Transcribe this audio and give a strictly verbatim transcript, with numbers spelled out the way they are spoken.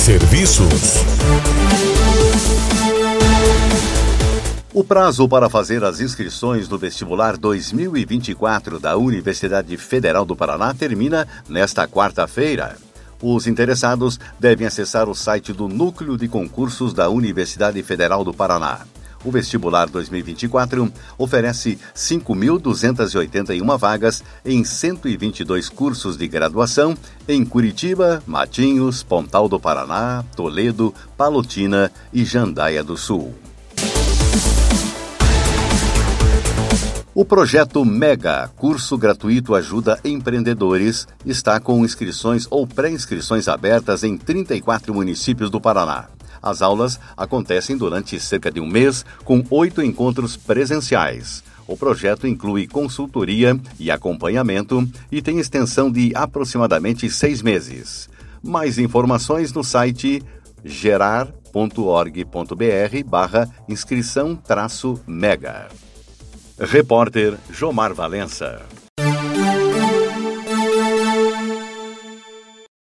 Serviços. O prazo para fazer as inscrições no vestibular dois mil e vinte e quatro da Universidade Federal do Paraná termina nesta quarta-feira. Os interessados devem acessar o site do Núcleo de Concursos da Universidade Federal do Paraná. O vestibular dois mil e vinte e quatro oferece cinco mil duzentas e oitenta e uma vagas em cento e vinte e dois cursos de graduação em Curitiba, Matinhos, Pontal do Paraná, Toledo, Palotina e Jandaia do Sul. O projeto MEGA, curso gratuito ajuda empreendedores, está com inscrições ou pré-inscrições abertas em trinta e quatro municípios do Paraná. As aulas acontecem durante cerca de um mês, com oito encontros presenciais. O projeto inclui consultoria e acompanhamento e tem extensão de aproximadamente seis meses. Mais informações no site gerar ponto org ponto br barra inscrição traço mega. Repórter Jomar Valença.